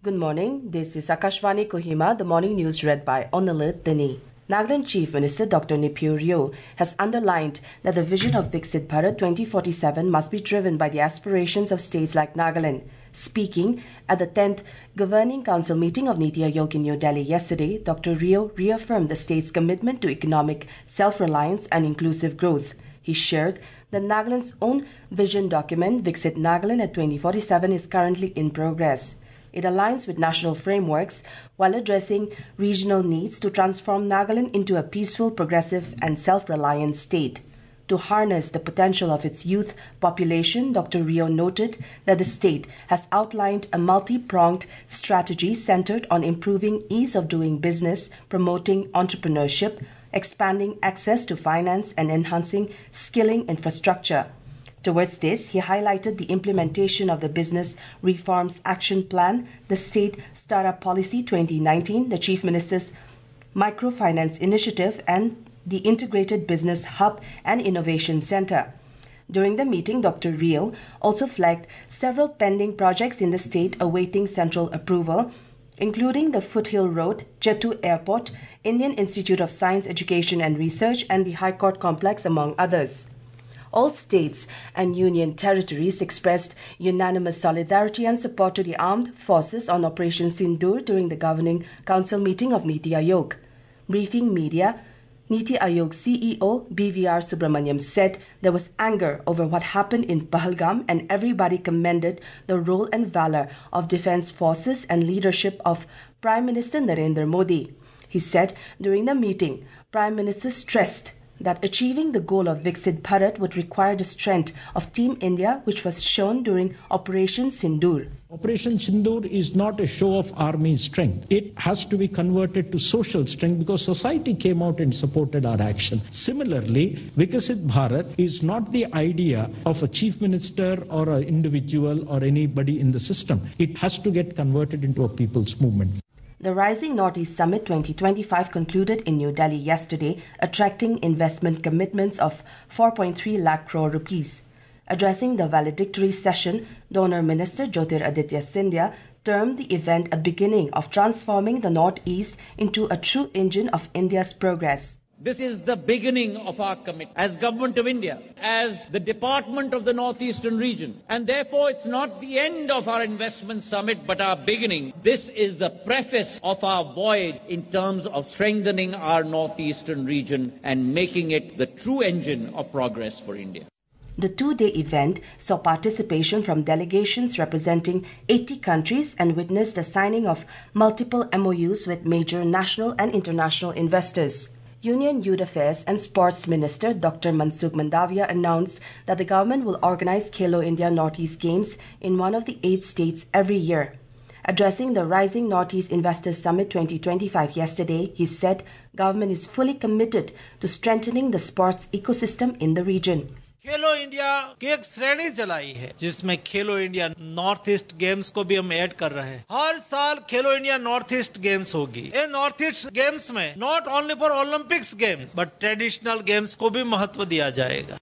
Good morning. This is Akashvani Kohima, the morning news read by Onalit Dini. Nagaland Chief Minister Dr. Nipio Rio has underlined that the vision of Viksit Bharat 2047 must be driven by the aspirations of states like Nagaland. Speaking at the 10th Governing Council meeting of Niti Aayog in New Delhi yesterday, Dr. Rio reaffirmed the state's commitment to economic self-reliance and inclusive growth. He shared that Nagaland's own vision document, Viksit Nagaland at 2047, is currently in progress. It aligns with national frameworks while addressing regional needs to transform Nagaland into a peaceful, progressive and self-reliant state. To harness the potential of its youth population, Dr. Rio noted that the state has outlined a multi-pronged strategy centered on improving ease of doing business, promoting entrepreneurship, expanding access to finance and enhancing skilling infrastructure. Towards this, he highlighted the implementation of the Business Reforms Action Plan, the State Startup Policy 2019, the Chief Minister's Microfinance Initiative, and the Integrated Business Hub and Innovation Center. During the meeting, Dr. Rio also flagged several pending projects in the state awaiting central approval, including the Foothill Road, Jettu Airport, Indian Institute of Science, Education and Research, and the High Court Complex, among others. All states and union territories expressed unanimous solidarity and support to the armed forces on Operation Sindoor during the Governing Council meeting of Niti Aayog. Briefing media, Niti Aayog CEO BVR Subramaniam said there was anger over what happened in Pahalgam and everybody commended the role and valor of defense forces and leadership of Prime Minister Narendra Modi. He said during the meeting, Prime Minister stressed that achieving the goal of Viksit Bharat would require the strength of Team India, which was shown during Operation Sindoor. Operation Sindoor is not a show of army strength. It has to be converted to social strength because society came out and supported our action. Similarly, Viksit Bharat is not the idea of a chief minister or an individual or anybody in the system. It has to get converted into a people's movement. The Rising Northeast Summit 2025 concluded in New Delhi yesterday, attracting investment commitments of 4.3 lakh crore rupees. Addressing the valedictory session, Donor Minister Jyotiraditya Scindia termed the event a beginning of transforming the Northeast into a true engine of India's progress. This is the beginning of our commitment as Government of India, as the Department of the Northeastern region. And therefore, it's not the end of our investment summit, but our beginning. This is the preface of our voyage in terms of strengthening our Northeastern region and making it the true engine of progress for India. The two-day event saw participation from delegations representing 80 countries and witnessed the signing of multiple MOUs with major national and international investors. Union Youth Affairs and Sports Minister Dr. Mansukh Mandavia announced that the government will organize Khelo India Northeast Games in one of the 8 states every year. Addressing the Rising Northeast Investors Summit 2025 yesterday, he said government is fully committed to strengthening the sports ecosystem in the region. Khelo India की एक श्रेणी चलाई है जिसमें खेलो India north east games को भी हम add कर रहे हैं। हर साल खेलो इंडिया नॉर्थ ईस्ट गेम्स होगी। ये नॉर्थ ईस्ट गेम्स में not only for Olympics games but traditional games को भी महत्व दिया जाएगा।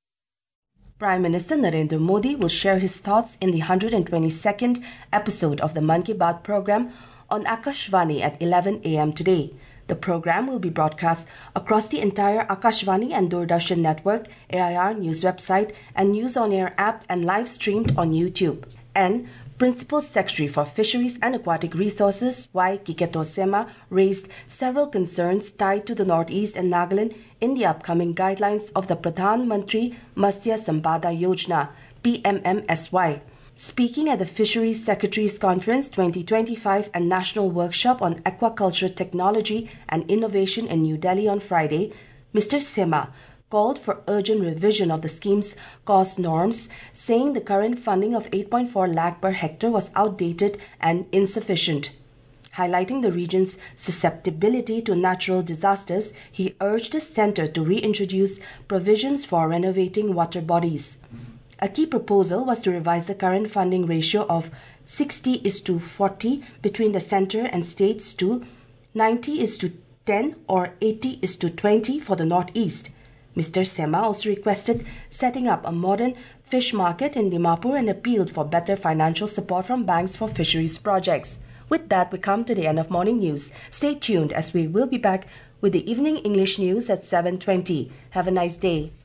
Prime Minister Narendra Modi will share his thoughts in the 122nd episode of the Mann Ki Baat program on Akashvani at 11 a.m. today. The program will be broadcast across the entire Akashvani and Doordarshan network, AIR News website and News on Air app and live streamed on YouTube. And Principal Secretary for Fisheries and Aquatic Resources Y. Kiketo Sema raised several concerns tied to the Northeast and Nagaland in the upcoming guidelines of the Pradhan Mantri Matsya Sampada Yojana, PMMSY. Speaking at the Fisheries Secretaries Conference 2025 and National Workshop on Aquaculture Technology and Innovation in New Delhi on Friday, Mr. Sema called for urgent revision of the scheme's cost norms, saying the current funding of 8.4 lakh per hectare was outdated and insufficient. Highlighting the region's susceptibility to natural disasters, he urged the centre to reintroduce provisions for renovating water bodies. A key proposal was to revise the current funding ratio of 60:40 between the centre and states to 90:10 or 80:20 for the Northeast. Mr. Sema also requested setting up a modern fish market in Dimapur and appealed for better financial support from banks for fisheries projects. With that, we come to the end of morning news. Stay tuned as we will be back with the evening English news at 7:20. Have a nice day.